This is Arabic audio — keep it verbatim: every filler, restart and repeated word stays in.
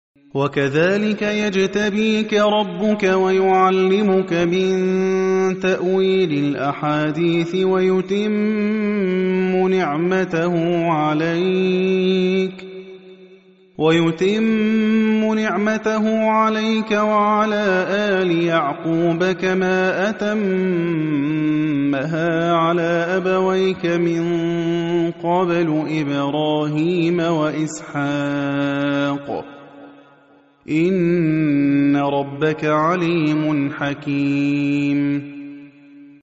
وكذلك يجتبيك ربك ويعلمك من تأويل الأحاديث ويتم نعمته عليك ويتم نعمته عليك وعلى آل يعقوب كما أتمها على أبويك من قبل إبراهيم وإسحاق إن ربك عليم حكيم